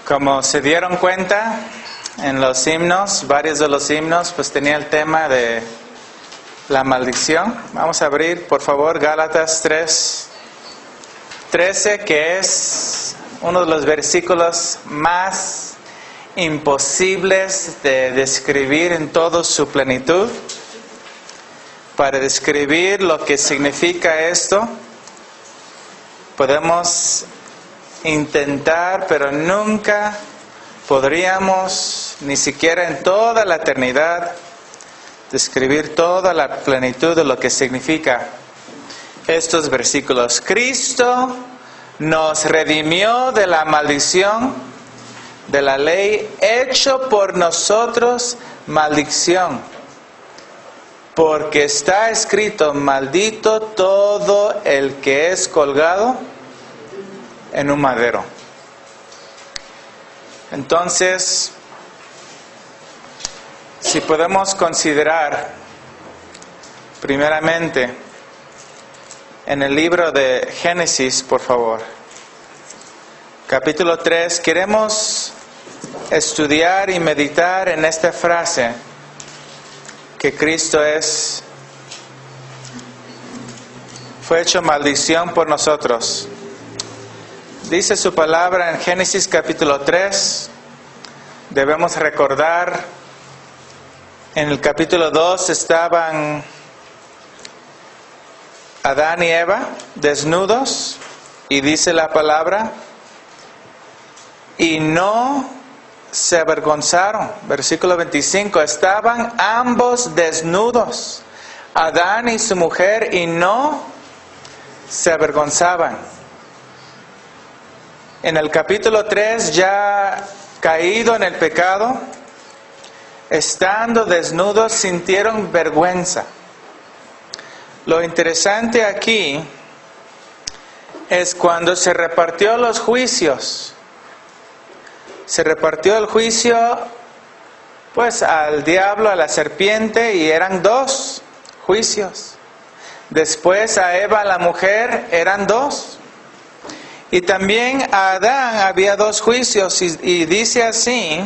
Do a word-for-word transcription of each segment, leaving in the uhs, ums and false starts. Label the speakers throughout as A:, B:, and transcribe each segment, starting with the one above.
A: Como se dieron cuenta, en los himnos, varios de los himnos, pues tenía el tema de la maldición. Vamos a abrir, por favor, Gálatas tres, trece, que es uno de los versículos más imposibles de describir en toda su plenitud. Para describir lo que significa esto, podemos intentar, pero nunca podríamos, ni siquiera en toda la eternidad, describir toda la plenitud de lo que significa estos versículos. Cristo nos redimió de la maldición de la ley, hecho por nosotros maldición, porque está escrito: maldito todo el que es colgado en un madero. Entonces, si podemos considerar primeramente en el libro de Génesis, por favor, capítulo tres, queremos estudiar y meditar en esta frase, que Cristo es, fue hecho maldición por nosotros. Dice su palabra en Génesis capítulo tres, debemos recordar, en el capítulo dos estaban Adán y Eva desnudos, y dice la palabra, y no se avergonzaron. Versículo veinticinco, estaban ambos desnudos, Adán y su mujer, y no se avergonzaban. En el capítulo tres, ya caído en el pecado, estando desnudos, sintieron vergüenza. Lo interesante aquí es cuando se repartió los juicios. Se repartió el juicio, pues, al diablo, a la serpiente, y eran dos juicios. Después a Eva, la mujer, eran dos. Y también a Adán había dos juicios, y, y dice así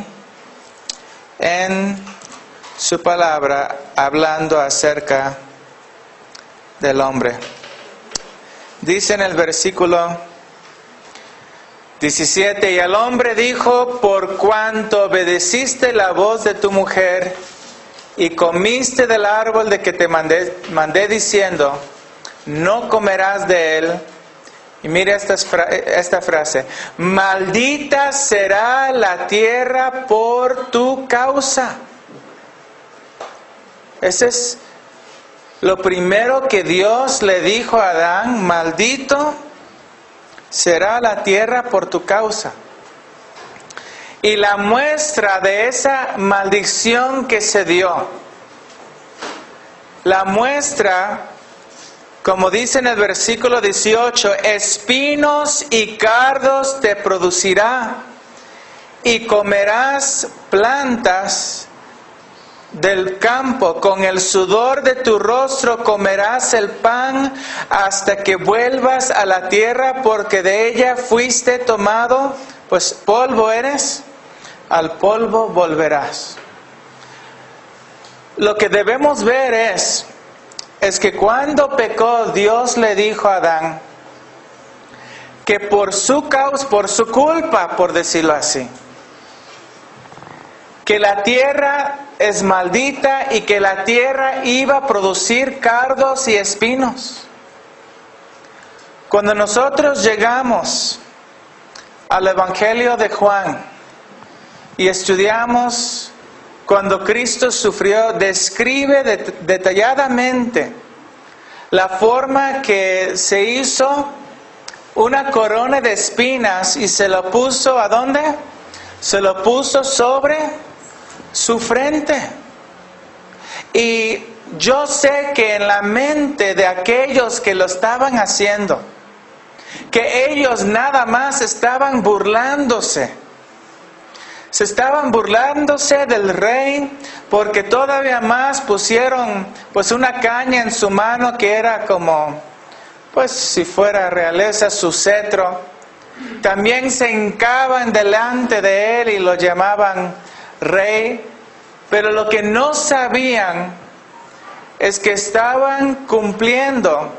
A: en su palabra, hablando acerca del hombre. Dice en el versículo diecisiete, y al hombre dijo: por cuanto obedeciste la voz de tu mujer y comiste del árbol de que te mandé, mandé diciendo, no comerás de él. Y mire esta, esta frase: maldita será la tierra por tu causa. Ese es lo primero que Dios le dijo a Adán: maldito será la tierra por tu causa. Y la muestra de esa maldición que se dio, la muestra, como dice en el versículo dieciocho, espinos y cardos te producirá, y comerás plantas del campo, con el sudor de tu rostro comerás el pan hasta que vuelvas a la tierra, porque de ella fuiste tomado, pues polvo eres, al polvo volverás. Lo que debemos ver es, es que cuando pecó, Dios le dijo a Adán que por su causa, por su culpa, por decirlo así, que la tierra es maldita y que la tierra iba a producir cardos y espinos. Cuando nosotros llegamos al Evangelio de Juan y estudiamos cuando Cristo sufrió, describe det- detalladamente la forma que se hizo una corona de espinas y se lo puso, ¿a dónde? Se lo puso sobre su frente. Y yo sé que en la mente de aquellos que lo estaban haciendo, que ellos nada más estaban burlándose. Se estaban burlándose del rey, porque todavía más pusieron pues una caña en su mano que era como, pues si fuera realeza, su cetro. También se hincaban delante de él y lo llamaban rey, pero lo que no sabían es que estaban cumpliendo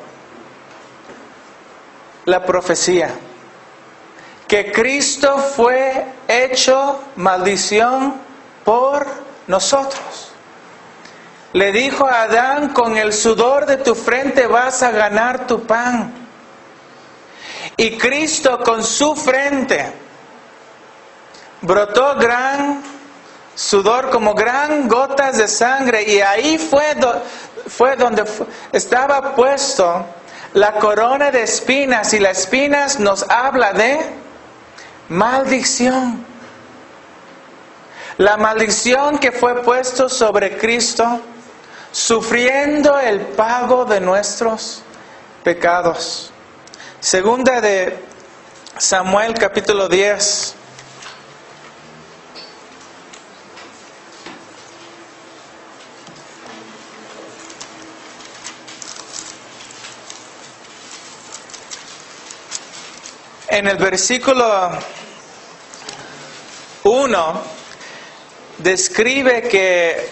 A: la profecía, que Cristo fue hecho maldición por nosotros. Le dijo a Adán: con el sudor de tu frente vas a ganar tu pan. Y Cristo con su frente brotó gran sudor, como gran gotas de sangre, y ahí fue, do, fue donde fue, estaba puesto la corona de espinas, y las espinas nos habla de maldición. La maldición que fue puesto sobre Cristo, sufriendo el pago de nuestros pecados. Segunda de Samuel, capítulo diez. En el versículo uno describe que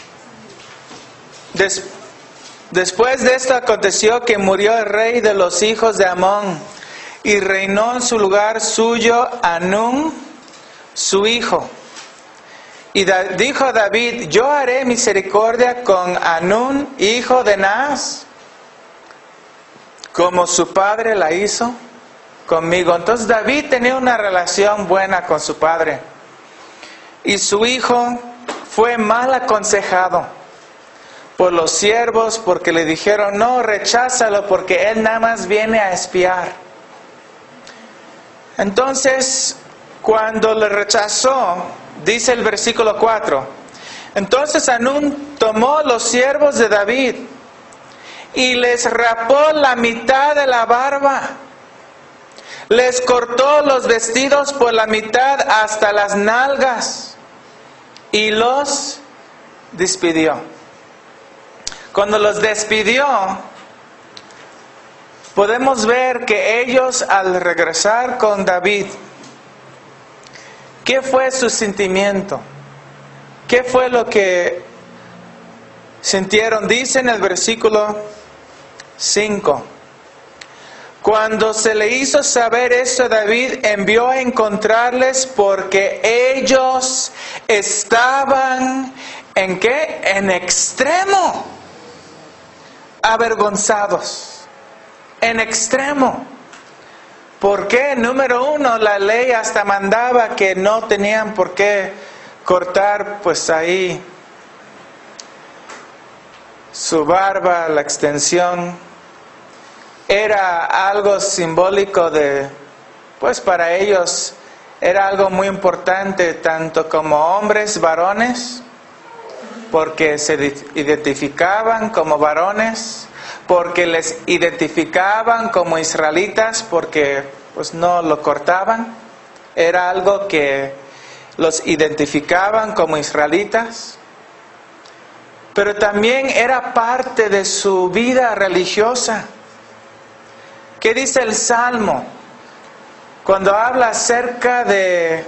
A: des, después de esto aconteció que murió el rey de los hijos de Amón y reinó en su lugar suyo Hanún, su hijo. Y da, dijo David: yo haré misericordia con Hanún, hijo de Naas, como su padre la hizo conmigo. Entonces David tenía una relación buena con su padre. Y su hijo fue mal aconsejado por los siervos, porque le dijeron: no, recházalo, porque él nada más viene a espiar. Entonces, cuando le rechazó, dice el versículo cuatro, entonces Hanún tomó los siervos de David y les rapó la mitad de la barba. Les cortó los vestidos por la mitad hasta las nalgas y los despidió. Cuando los despidió, podemos ver que ellos, al regresar con David, ¿qué fue su sentimiento? ¿Qué fue lo que sintieron? Dice en el versículo cinco. Cuando se le hizo saber esto, David envió a encontrarles, porque ellos estaban ¿en qué? En extremo avergonzados. En extremo. ¿Por qué? Número uno, la ley hasta mandaba que no tenían por qué cortar pues ahí su barba, la extensión. Era algo simbólico de, pues para ellos era algo muy importante, tanto como hombres, varones, porque se identificaban como varones, porque les identificaban como israelitas, porque pues no lo cortaban. Era algo que los identificaban como israelitas, pero también era parte de su vida religiosa. ¿Qué dice el Salmo cuando habla acerca de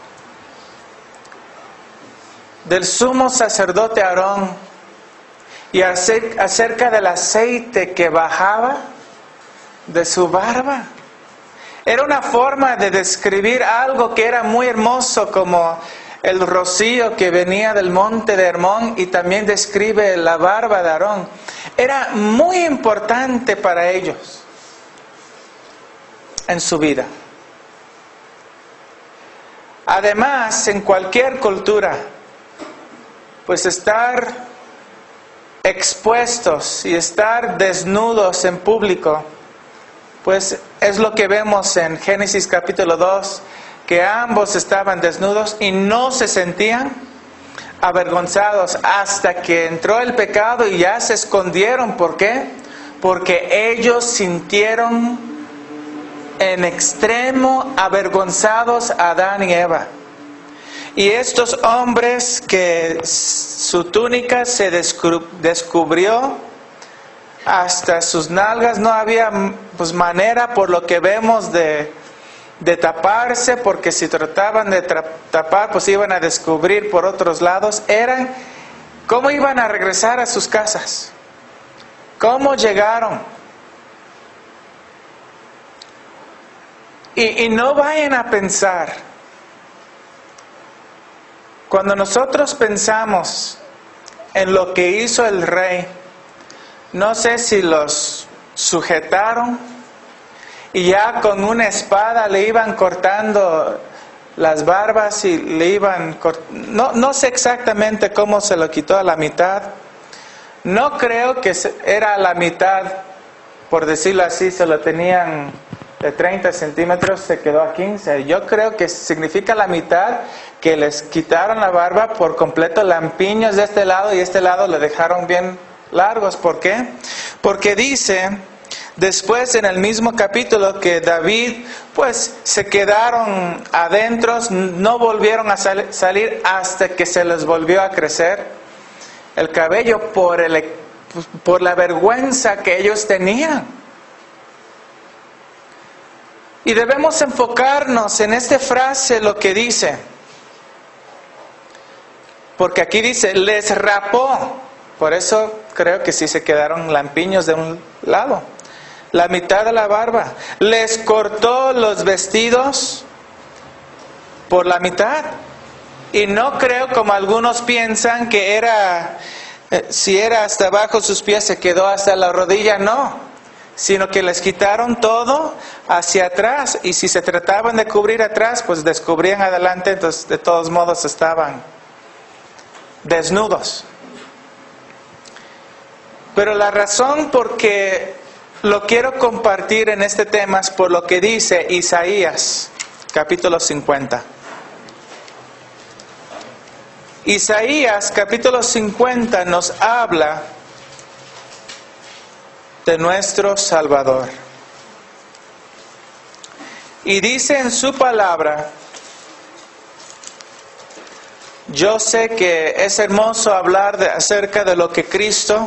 A: del sumo sacerdote Aarón y acerca del aceite que bajaba de su barba? Era una forma de describir algo que era muy hermoso, como el rocío que venía del monte de Hermón, y también describe la barba de Aarón. Era muy importante para ellos en su vida. Además, en cualquier cultura, pues estar expuestos y estar desnudos en público, pues es lo que vemos en Génesis capítulo dos, que ambos estaban desnudos y no se sentían avergonzados hasta que entró el pecado y ya se escondieron. ¿Por qué? Porque ellos sintieron en extremo avergonzados a Adán y Eva. Y estos hombres que su túnica se descubrió hasta sus nalgas, no había pues manera, por lo que vemos, de, de taparse, porque si trataban de tra- tapar, pues iban a descubrir por otros lados, eran cómo iban a regresar a sus casas, cómo llegaron. Y, y no vayan a pensar, cuando nosotros pensamos en lo que hizo el rey, no sé si los sujetaron y ya con una espada le iban cortando las barbas y le iban cort... no, no sé exactamente cómo se lo quitó a la mitad. No creo que era a la mitad, por decirlo así, se lo tenían de treinta centímetros, se quedó a quince. Yo creo que significa la mitad, que les quitaron la barba por completo, lampiños de este lado y este lado le dejaron bien largos. ¿Por qué? Porque dice después en el mismo capítulo que David pues se quedaron adentro, no volvieron a sal- salir hasta que se les volvió a crecer el cabello por, el, por la vergüenza que ellos tenían. Y debemos enfocarnos en esta frase, lo que dice, porque aquí dice, les rapó. Por eso creo que sí se quedaron lampiños de un lado, la mitad de la barba. Les cortó los vestidos por la mitad. Y no creo, como algunos piensan, que era, eh, si era hasta abajo sus pies, se quedó hasta la rodilla. No, sino que les quitaron todo hacia atrás. Y si se trataban de cubrir atrás, pues descubrían adelante. Entonces de todos modos estaban desnudos. Pero la razón por que lo quiero compartir en este tema es por lo que dice Isaías, capítulo cincuenta. Isaías, capítulo cincuenta, nos habla de nuestro Salvador. Y dice en su palabra, yo sé que es hermoso hablar de, acerca de lo que Cristo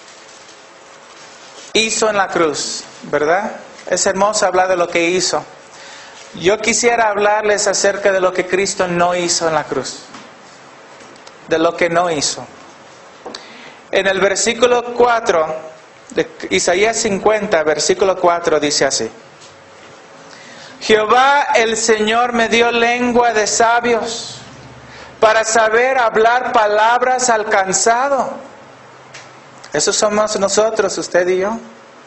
A: hizo en la cruz, ¿verdad? Es hermoso hablar de lo que hizo. Yo quisiera hablarles acerca de lo que Cristo no hizo en la cruz. De lo que no hizo. En el versículo cuatro de Isaías cincuenta, versículo cuatro, dice así: Jehová el Señor me dio lengua de sabios, para saber hablar palabras al cansado. Esos somos nosotros, usted y yo.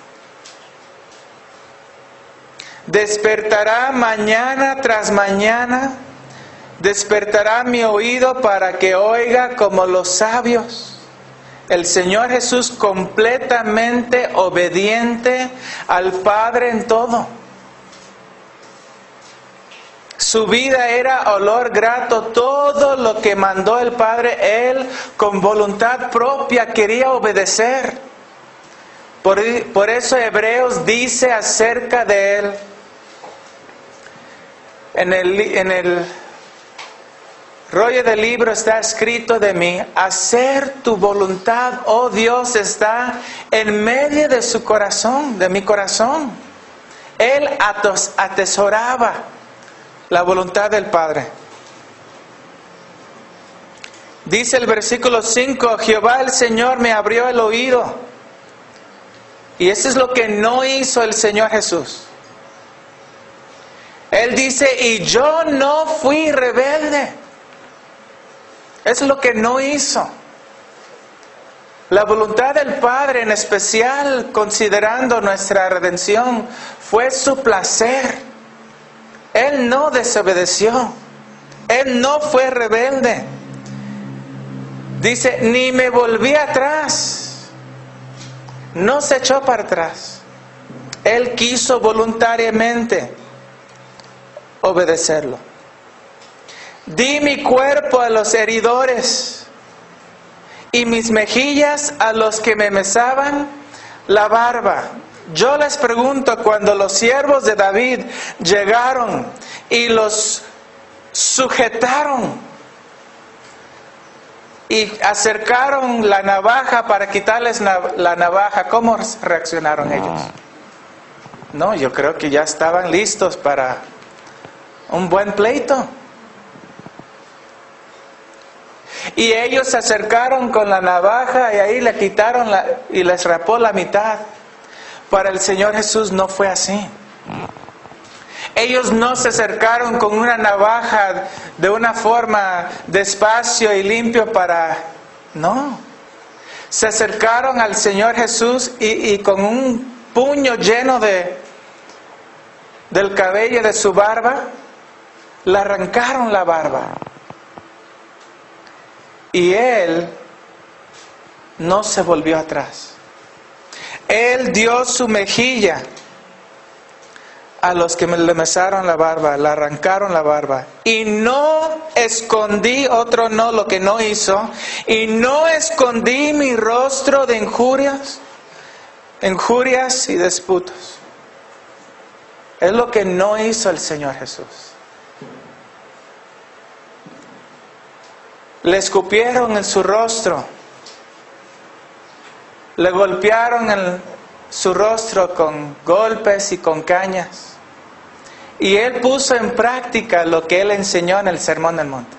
A: Despertará mañana tras mañana, despertará mi oído para que oiga como los sabios. El Señor Jesús completamente obediente al Padre en todo. Su vida era olor grato, todo lo que mandó el Padre, Él con voluntad propia quería obedecer. Por, por eso Hebreos dice acerca de Él, en el, en el rollo del libro está escrito de mí, hacer tu voluntad, oh Dios, está en medio de su corazón, de mi corazón. Él atos, atesoraba la voluntad del Padre. Dice el versículo cinco, Jehová el Señor me abrió el oído. Y eso es lo que no hizo el Señor Jesús. Él dice, y yo no fui rebelde. Es lo que no hizo. La voluntad del Padre, en especial considerando nuestra redención, fue su placer. Él no desobedeció. Él no fue rebelde. Dice, ni me volví atrás. No se echó para atrás. Él quiso voluntariamente obedecerlo. Di mi cuerpo a los heridores y mis mejillas a los que me mesaban la barba. Yo les pregunto, cuando los siervos de David llegaron y los sujetaron y acercaron la navaja para quitarles la navaja, ¿cómo reaccionaron ellos? No, yo creo que ya estaban listos para un buen pleito. Y ellos se acercaron con la navaja y ahí le quitaron la, y les rapó la mitad. Para el Señor Jesús no fue así. Ellos no se acercaron con una navaja de una forma despacio y limpio para... No. Se acercaron al Señor Jesús y, y con un puño lleno de, del cabello de su barba, le arrancaron la barba. Y Él no se volvió atrás. Él dio su mejilla a los que le mesaron la barba, le arrancaron la barba. Y no escondí, otro no, lo que no hizo. Y no escondí mi rostro de injurias, injurias y disputas. Es lo que no hizo el Señor Jesús. Le escupieron en su rostro. Le golpearon en su rostro con golpes y con cañas. Y Él puso en práctica lo que Él enseñó en el Sermón del Monte.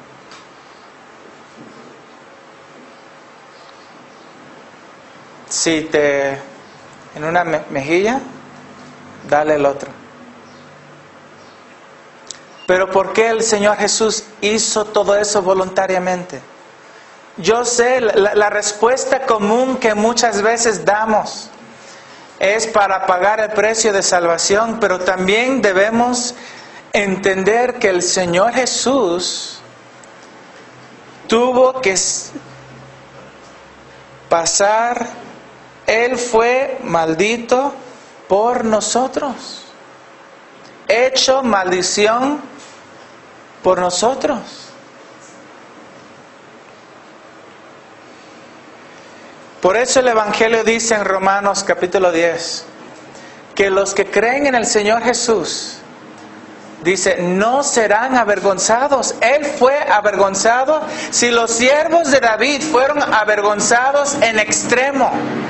A: Si te... en una mejilla, dale el otro. Pero ¿por qué el Señor Jesús hizo todo eso voluntariamente? Yo sé, la, la respuesta común que muchas veces damos es para pagar el precio de salvación, pero también debemos entender que el Señor Jesús tuvo que pasar, Él fue maldito por nosotros, hecho maldición por nosotros. Por eso el Evangelio dice en Romanos capítulo diez, que los que creen en el Señor Jesús, dice, no serán avergonzados. Él fue avergonzado. Si los siervos de David fueron avergonzados en extremo,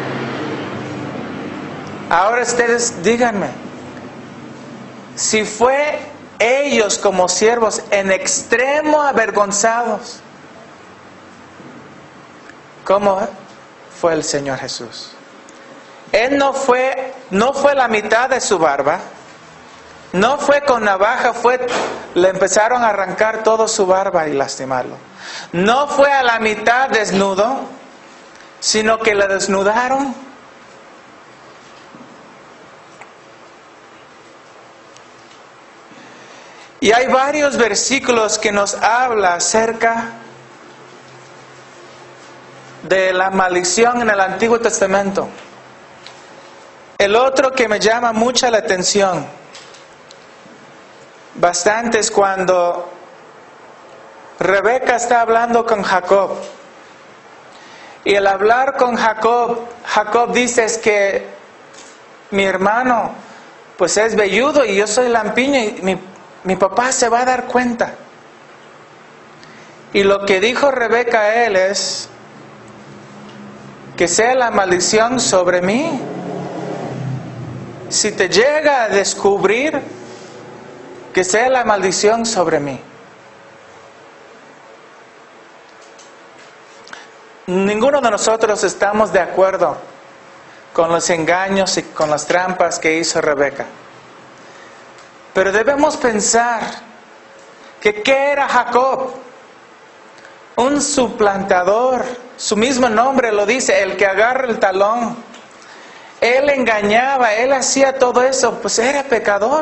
A: ahora ustedes díganme, si fue ellos como siervos en extremo avergonzados, ¿cómo fue el Señor Jesús? Él no fue, no fue la mitad de su barba, no fue con navaja, fue, le empezaron a arrancar toda su barba y lastimarlo. No fue a la mitad desnudo, sino que le desnudaron. Y hay varios versículos que nos habla acerca de la maldición en el Antiguo Testamento. El otro que me llama mucha la atención bastante es cuando Rebeca está hablando con Jacob. Y al hablar con Jacob, Jacob dice es que mi hermano pues es velludo y yo soy lampiño y mi, mi papá se va a dar cuenta. Y lo que dijo Rebeca a él es que sea la maldición sobre mí. Si te llega a descubrir, que sea la maldición sobre mí. Ninguno de nosotros estamos de acuerdo con los engaños y con las trampas que hizo Rebeca. Pero debemos pensar que ¿qué era Jacob? Un suplantador. Su mismo nombre lo dice, el que agarra el talón. Él engañaba, él hacía todo eso, pues era pecador.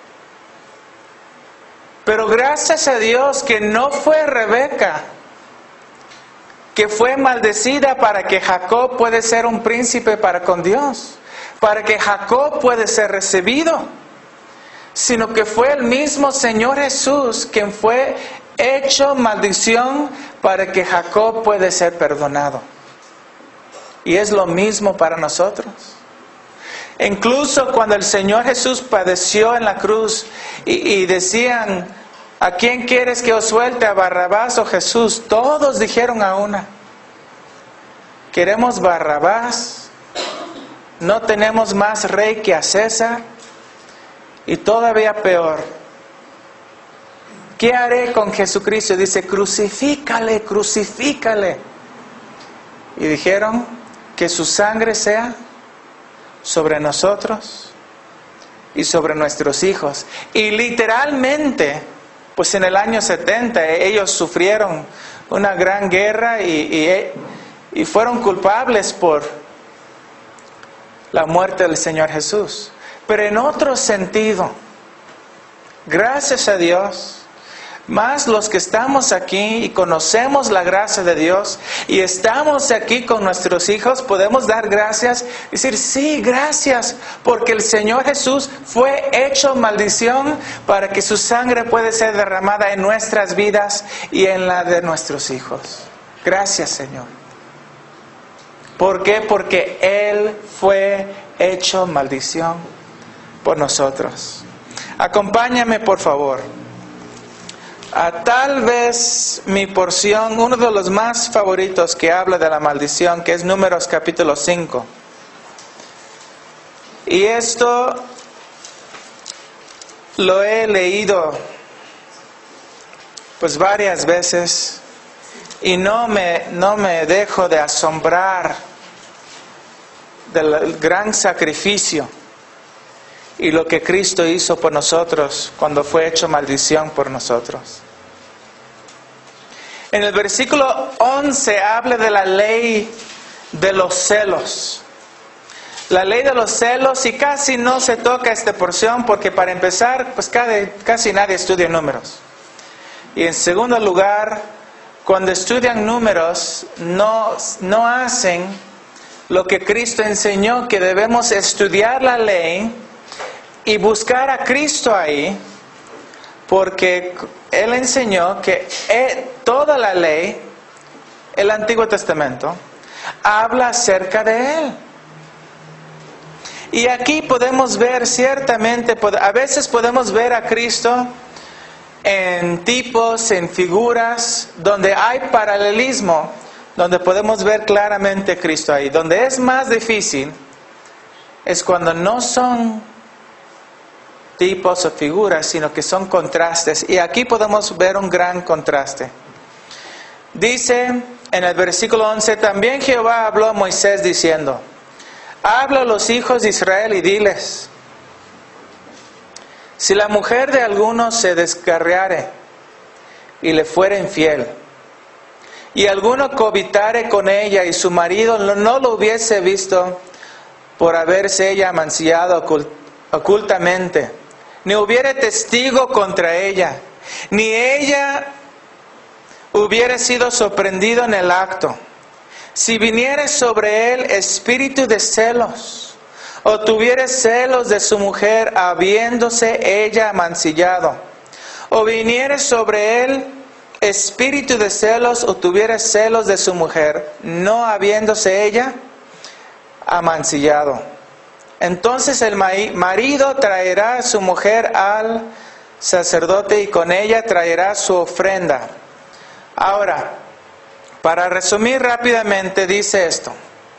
A: Pero gracias a Dios que no fue Rebeca, que fue maldecida para que Jacob puede ser un príncipe para con Dios, para que Jacob puede ser recibido, sino que fue el mismo Señor Jesús quien fue hecho maldición para que Jacob puede ser perdonado. Y es lo mismo para nosotros. Incluso cuando el Señor Jesús padeció en la cruz y, y decían, ¿a quién quieres que os suelte? ¿A Barrabás o Jesús? Todos dijeron a una, queremos Barrabás, no tenemos más rey que a César. Y todavía peor, ¿Qué haré con Jesucristo? Dice, crucifícale, crucifícale. Y dijeron, que su sangre sea sobre nosotros y sobre nuestros hijos. Y literalmente, pues en el año setenta ellos sufrieron una gran guerra y, y, y fueron culpables por la muerte del Señor Jesús. Pero en otro sentido, gracias a Dios, más los que estamos aquí y conocemos la gracia de Dios y estamos aquí con nuestros hijos, podemos dar gracias, decir, sí, gracias, porque el Señor Jesús fue hecho maldición para que su sangre pueda ser derramada en nuestras vidas y en la de nuestros hijos. Gracias, Señor. ¿Por qué? Porque Él fue hecho maldición por nosotros. Acompáñame, por favor, a tal vez mi porción, uno de los más favoritos que habla de la maldición, que es Números capítulo cinco. Y esto lo he leído pues varias veces y no me, no me dejo de asombrar del gran sacrificio y lo que Cristo hizo por nosotros cuando fue hecho maldición por nosotros. En el versículo once habla de la ley de los celos. La ley de los celos, y casi no se toca esta porción porque para empezar, pues casi, casi nadie estudia números. Y en segundo lugar, cuando estudian números, no, no hacen lo que Cristo enseñó, que debemos estudiar la ley y buscar a Cristo ahí, porque Él enseñó que toda la ley, el Antiguo Testamento, habla acerca de Él. Y aquí podemos ver ciertamente, a veces podemos ver a Cristo en tipos, en figuras, donde hay paralelismo, donde podemos ver claramente a Cristo ahí. Donde es más difícil es cuando no son tipos o figuras, sino que son contrastes. Y aquí podemos ver un gran contraste. Dice en el versículo once, también Jehová habló a Moisés diciendo, habla a los hijos de Israel y diles, si la mujer de alguno se descarriare y le fuere infiel, y alguno covitare con ella y su marido no lo hubiese visto por haberse ella amancillado ocult- ocultamente, ni hubiere testigo contra ella, ni ella hubiere sido sorprendido en el acto, si viniere sobre él espíritu de celos, o tuviere celos de su mujer habiéndose ella amancillado, o viniere sobre él espíritu de celos, o tuviere celos de su mujer, no habiéndose ella amancillado, entonces el marido traerá a su mujer al sacerdote y con ella traerá su ofrenda. Ahora, para resumir rápidamente, dice esto.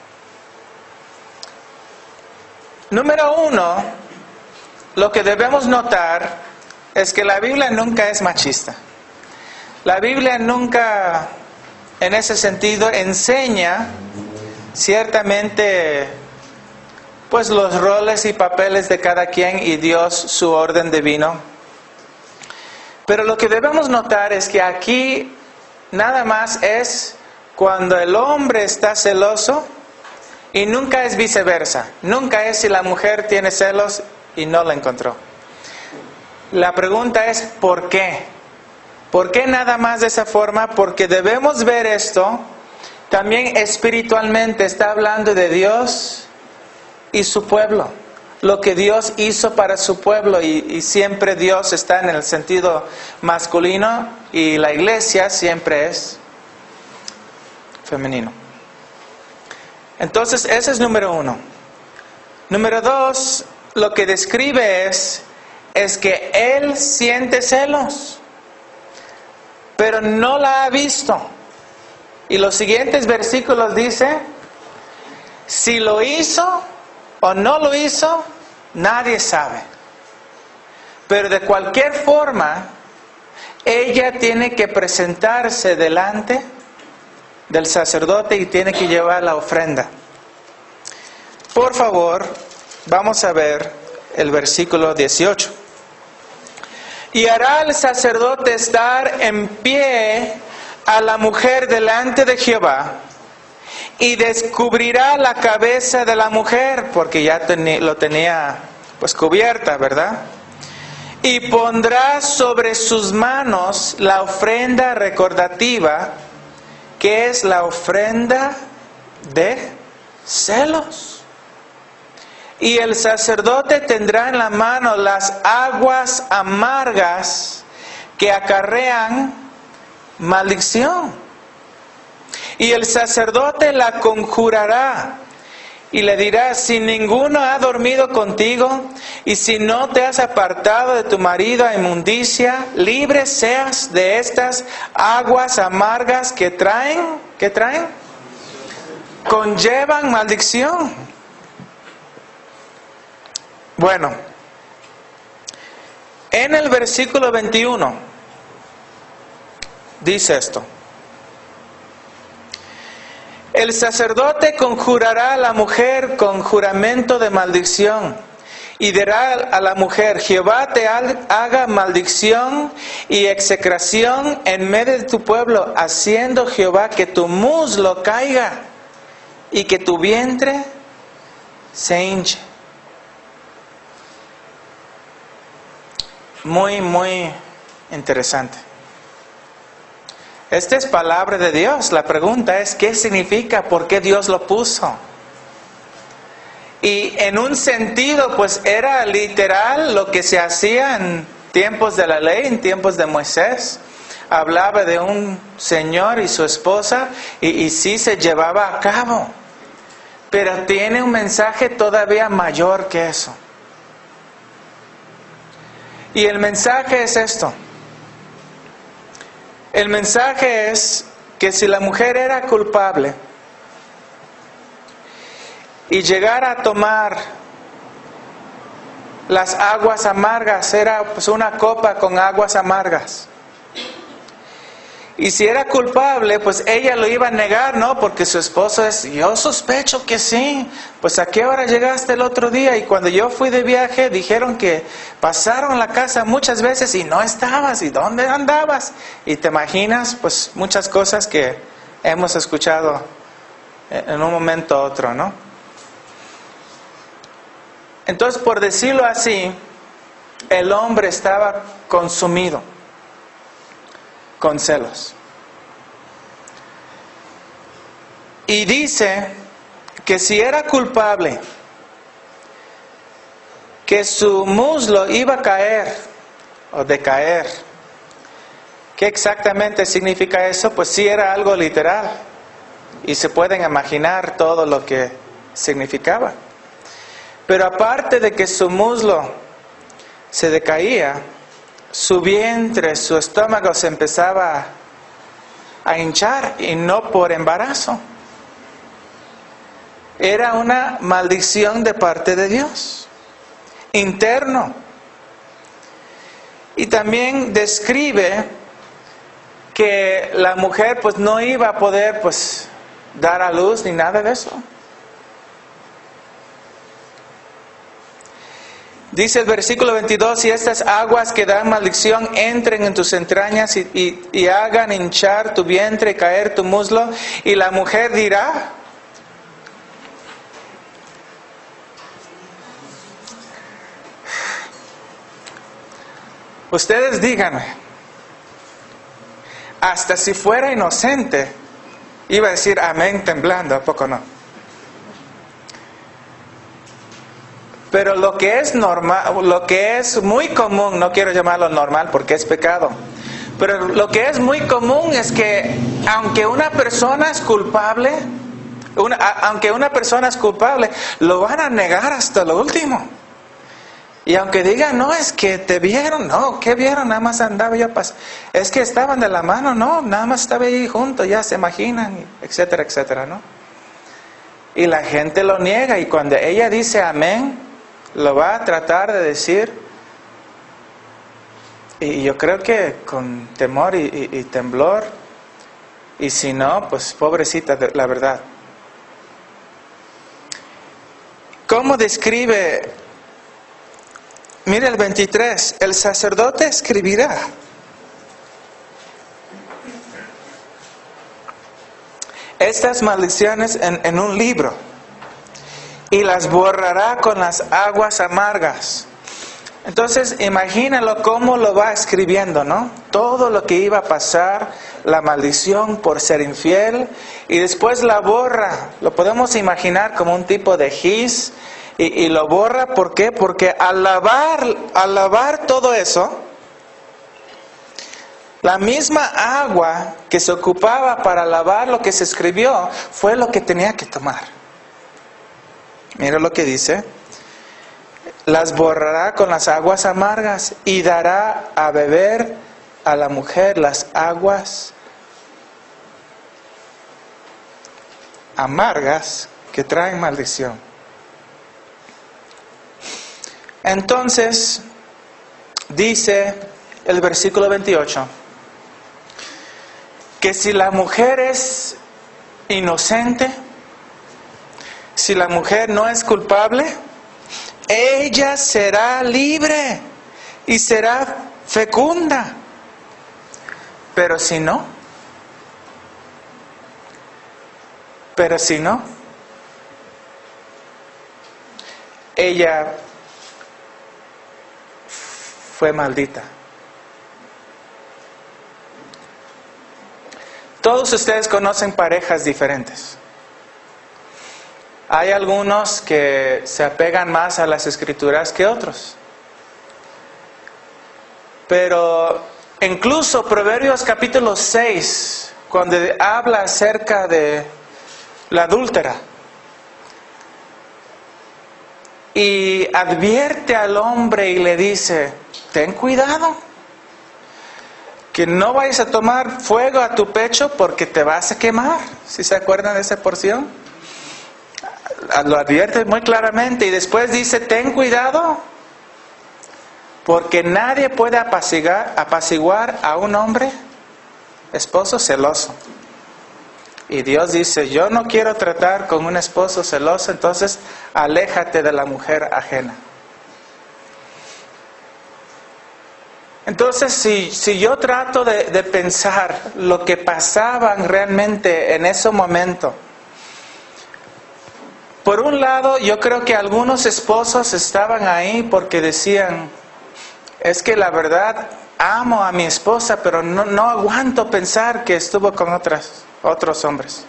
A: Número uno, lo que debemos notar es que la Biblia nunca es machista. La Biblia nunca, en ese sentido, enseña ciertamente pues los roles y papeles de cada quien y Dios su orden divino. Pero lo que debemos notar es que aquí nada más es cuando el hombre está celoso y nunca es viceversa. Nunca es si la mujer tiene celos y no la encontró. La pregunta es ¿por qué? ¿Por qué nada más de esa forma? Porque debemos ver esto también espiritualmente. Está hablando de Dios y su pueblo, lo que Dios hizo para su pueblo, y, y siempre Dios está en el sentido masculino y la iglesia siempre es femenino. Entonces ese es número uno. Número dos, lo que describe es, es que él siente celos, pero no la ha visto. Y los siguientes versículos dice, si lo hizo o no lo hizo, nadie sabe. Pero de cualquier forma, ella tiene que presentarse delante del sacerdote y tiene que llevar la ofrenda. Por favor, vamos a ver el versículo dieciocho. Y hará el sacerdote estar en pie a la mujer delante de Jehová, y descubrirá la cabeza de la mujer, porque ya tenía, lo tenía pues cubierta, ¿verdad? Y pondrá sobre sus manos la ofrenda recordativa, que es la ofrenda de celos. Y el sacerdote tendrá en la mano las aguas amargas que acarrean maldición. Y el sacerdote la conjurará y le dirá: si ninguno ha dormido contigo y si no te has apartado de tu marido a inmundicia, libre seas de estas aguas amargas que traen, ¿qué traen? Conllevan maldición. Bueno, en el versículo veintiuno dice esto: el sacerdote conjurará a la mujer con juramento de maldición y dirá a la mujer: Jehová te haga maldición y execración en medio de tu pueblo, haciendo Jehová que tu muslo caiga y que tu vientre se hinche. Muy, muy interesante. Esta es palabra de Dios. La pregunta es: ¿qué significa? ¿Por qué Dios lo puso? Y en un sentido, pues era literal lo que se hacía en tiempos de la ley, en tiempos de Moisés. Hablaba de un señor y su esposa, y, y sí se llevaba a cabo. Pero tiene un mensaje todavía mayor que eso. Y el mensaje es esto. El mensaje es que si la mujer era culpable y llegara a tomar las aguas amargas, era pues una copa con aguas amargas. Y si era culpable, pues ella lo iba a negar, ¿no? Porque su esposo es: yo sospecho que sí. Pues ¿a qué hora llegaste el otro día? Y cuando yo fui de viaje, dijeron que pasaron la casa muchas veces y no estabas. ¿Y dónde andabas? Y te imaginas, pues muchas cosas que hemos escuchado en un momento u otro, ¿no? Entonces, por decirlo así, el hombre estaba consumido con celos. Y dice que si era culpable, que su muslo iba a caer o decaer. ¿Qué exactamente significa eso? Pues sí, era algo literal. Y se pueden imaginar todo lo que significaba. Pero aparte de que su muslo se decaía, su vientre, su estómago se empezaba a hinchar, y no por embarazo. Era una maldición de parte de Dios, interno. Y también describe que la mujer pues no iba a poder pues dar a luz ni nada de eso. Dice el versículo veintidós: y estas aguas que dan maldición entren en tus entrañas y, y, y hagan hinchar tu vientre y caer tu muslo. Y la mujer dirá: ustedes díganme, hasta si fuera inocente, iba a decir amén temblando, ¿a poco no? Pero lo que es normal, lo que es muy común, no quiero llamarlo normal porque es pecado, pero lo que es muy común es que aunque una persona es culpable, una, aunque una persona es culpable, lo van a negar hasta lo último. Y aunque digan: no, es que te vieron, no, ¿qué vieron? Nada más andaba yo pas es que estaban de la mano, no, nada más estaba ahí juntos, ya se imaginan, etcétera, etcétera, ¿no? Y la gente lo niega, y cuando ella dice amén, lo va a tratar de decir Y yo creo que con temor y, y, y temblor, y si no, pues pobrecita, la verdad. ¿Cómo describe? Mire el veintitrés, el sacerdote escribirá. Estas maldiciones en, en un libro y las borrará con las aguas amargas. Entonces, imagínalo cómo lo va escribiendo, ¿no? Todo lo que iba a pasar, la maldición por ser infiel, y después la borra. Lo podemos imaginar como un tipo de gis, y, y lo borra, ¿por qué? Porque al lavar, al lavar todo eso, la misma agua que se ocupaba para lavar lo que se escribió, fue lo que tenía que tomar. Mira lo que dice. Las borrará con las aguas amargas y dará a beber a la mujer las aguas amargas que traen maldición. Entonces, dice el versículo veintiocho, que si la mujer es inocente, si la mujer no es culpable, ella será libre y será fecunda. Pero si no, pero si no, ella fue maldita. Todos ustedes conocen parejas diferentes. Hay algunos que se apegan más a las escrituras que otros. Pero incluso Proverbios capítulo seis, cuando habla acerca de la adúltera, y advierte al hombre y le dice, ten cuidado, que no vayas a tomar fuego a tu pecho porque te vas a quemar. ¿Sí se acuerdan de esa porción? Lo advierte muy claramente y después dice, ten cuidado, porque nadie puede apaciguar, apaciguar a un hombre, esposo celoso. Y Dios dice, yo no quiero tratar con un esposo celoso, entonces aléjate de la mujer ajena. Entonces, si, si yo trato de, de pensar lo que pasaban realmente en ese momento, por un lado, yo creo que algunos esposos estaban ahí porque decían, es que la verdad amo a mi esposa, pero no, no aguanto pensar que estuvo con otras, otros hombres.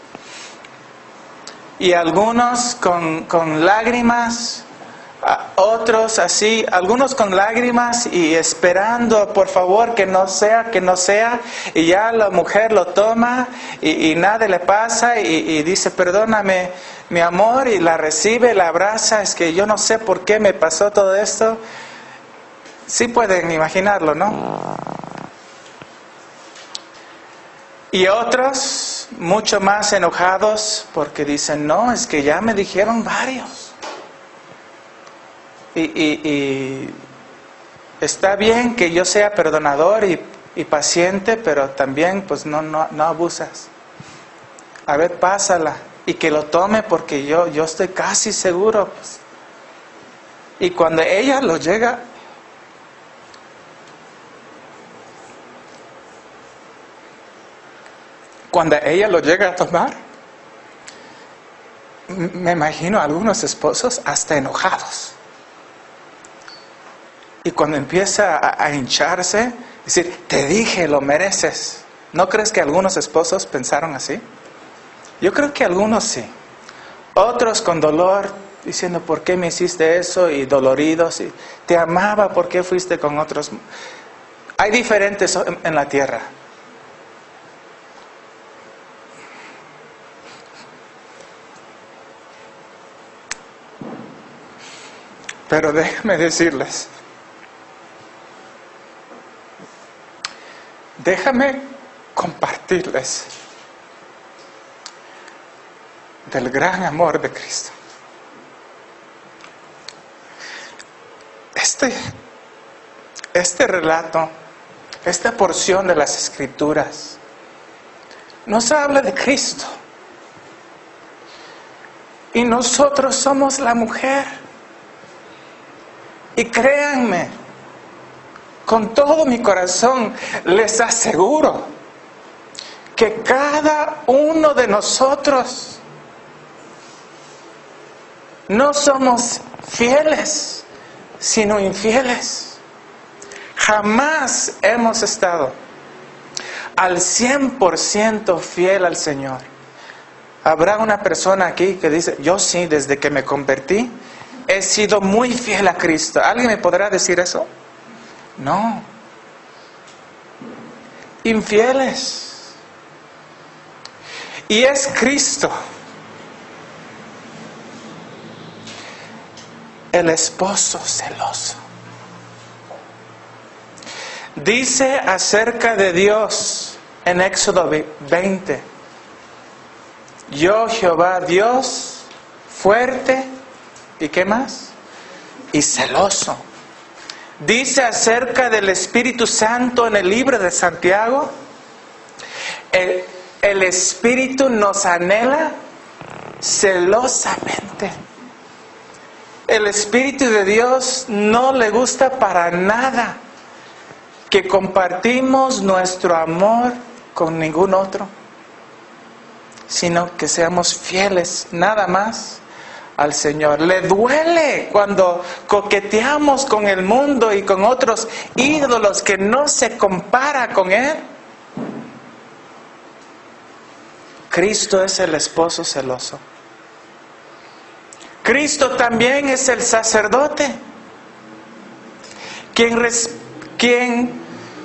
A: Y algunos con, con lágrimas, otros así, algunos con lágrimas y esperando, por favor, que no sea, que no sea, y ya la mujer lo toma y, y nada le pasa y, y dice, perdóname, mi amor, y la recibe, la abraza, es que yo no sé por qué me pasó todo esto. Sí pueden imaginarlo, ¿no? Y otros, mucho más enojados, porque dicen, no, es que ya me dijeron varios. Y, y, y está bien que yo sea perdonador y, y paciente, pero también pues no, no, no abusas. A ver, pásala y que lo tome porque yo, yo estoy casi seguro. Pues. Y cuando ella lo llega, cuando ella lo llega a tomar, me imagino a algunos esposos hasta enojados. Y cuando empieza a, a hincharse, decir, te dije, lo mereces. ¿No crees que algunos esposos pensaron así? Yo creo que algunos sí. Otros con dolor, diciendo, ¿por qué me hiciste eso? Y doloridos, y te amaba, ¿por qué fuiste con otros? Hay diferentes en, en la tierra. Pero déjame decirles, déjame compartirles del gran amor de Cristo. Este, este relato esta porción de las Escrituras nos habla de Cristo. Y nosotros somos la mujer. Y créanme, con todo mi corazón les aseguro que cada uno de nosotros no somos fieles, sino infieles. Jamás hemos estado al cien por ciento fiel al Señor. Habrá una persona aquí que dice, yo sí, desde que me convertí, he sido muy fiel a Cristo. ¿Alguien me podrá decir eso? No. Infieles. Y es Cristo el esposo celoso. Dice acerca de Dios en Éxodo veinte, yo Jehová Dios fuerte, ¿y qué más? Y celoso. Dice acerca del Espíritu Santo en el libro de Santiago, el, el Espíritu nos anhela celosamente. El Espíritu de Dios no le gusta para nada que compartimos nuestro amor con ningún otro, sino que seamos fieles nada más al Señor. Le duele cuando coqueteamos con el mundo y con otros ídolos que no se compara con Él. Cristo es el esposo celoso. Cristo también es el sacerdote, quien, res, quien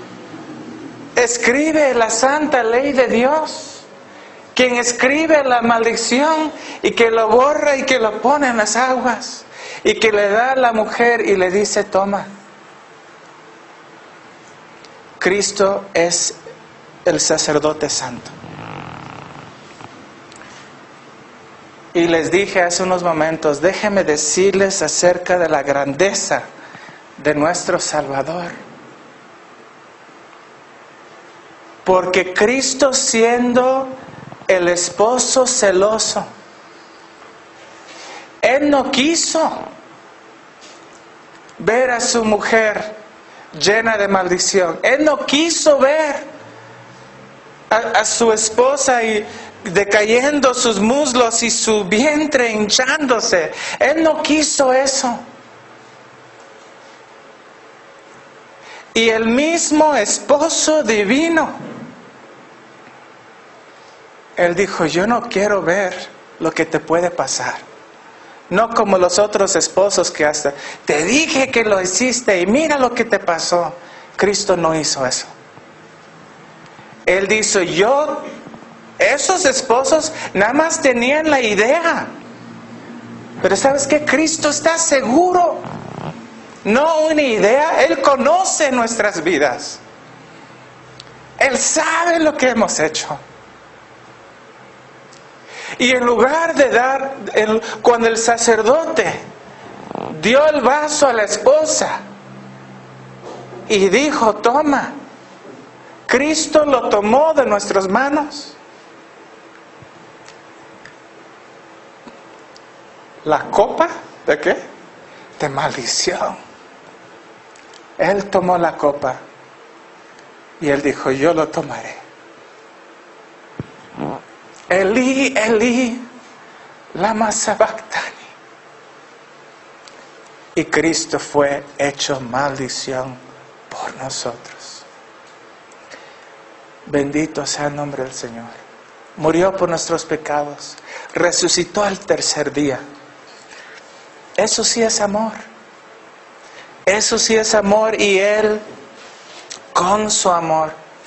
A: escribe la santa ley de Dios, quien escribe la maldición y que lo borra y que lo pone en las aguas y que le da a la mujer y le dice, toma. Cristo es el sacerdote santo. Y les dije hace unos momentos, déjenme decirles acerca de la grandeza de nuestro Salvador. Porque Cristo, siendo el esposo celoso, Él no quiso ver a su mujer llena de maldición. Él no quiso ver a, a su esposa y decayendo sus muslos y su vientre hinchándose. Él no quiso eso. Y el mismo esposo divino, Él dijo, yo no quiero ver lo que te puede pasar. No como los otros esposos que hasta te dije que lo hiciste y mira lo que te pasó. Cristo no hizo eso. Él dice, yo, esos esposos nada más tenían la idea. Pero ¿sabes qué? Cristo está seguro. No una idea, Él conoce nuestras vidas. Él sabe lo que hemos hecho. Y en lugar de dar, el, cuando el sacerdote dio el vaso a la esposa y dijo, toma, Cristo lo tomó de nuestras manos. La copa, ¿de qué? De maldición. Él tomó la copa y Él dijo, yo lo tomaré. Elí, Elí, lama sabactani. Y Cristo fue hecho maldición por nosotros. Bendito sea el nombre del Señor. Murió por nuestros pecados. Resucitó al tercer día. Eso sí es amor. Eso sí es amor. Y Él, con su amor,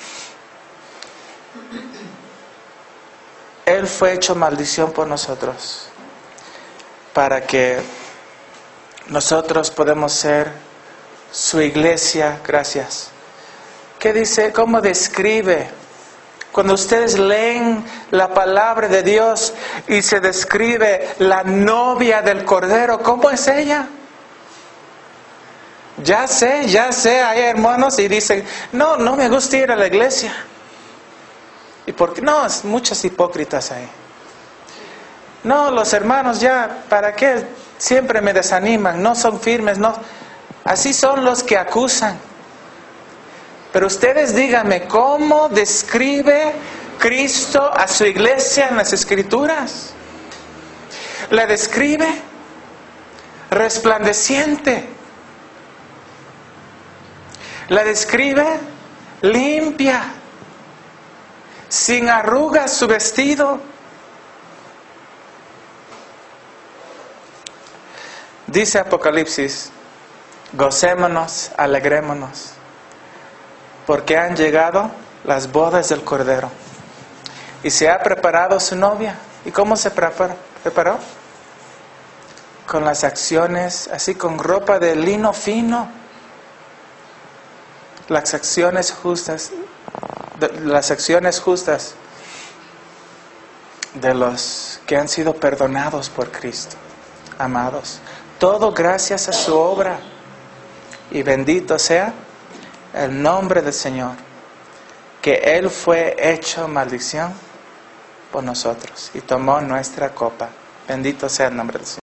A: Él fue hecho maldición por nosotros, para que nosotros podamos ser su iglesia. Gracias. ¿Qué dice? ¿Cómo describe? Cuando ustedes leen la palabra de Dios y se describe la novia del Cordero, ¿cómo es ella? Ya sé, ya sé, hay hermanos y dicen, no, no me gusta ir a la iglesia. ¿Y por qué? No, muchos hipócritas ahí. No, los hermanos ya, ¿para qué? Siempre me desaniman, no son firmes, no. Así son los que acusan. Pero ustedes díganme, ¿cómo describe Cristo a su iglesia en las Escrituras? La describe resplandeciente. La describe limpia, sin arrugas su vestido. Dice Apocalipsis, gocémonos, alegrémonos, porque han llegado las bodas del Cordero y se ha preparado su novia. ¿Y cómo se preparó? ¿Preparó? Con las acciones, así con ropa de lino fino. Las acciones justas, las acciones justas de los que han sido perdonados por Cristo, amados. Todo gracias a su obra. Y bendito sea el nombre del Señor, que Él fue hecho maldición por nosotros y tomó nuestra copa. Bendito sea el nombre del Señor.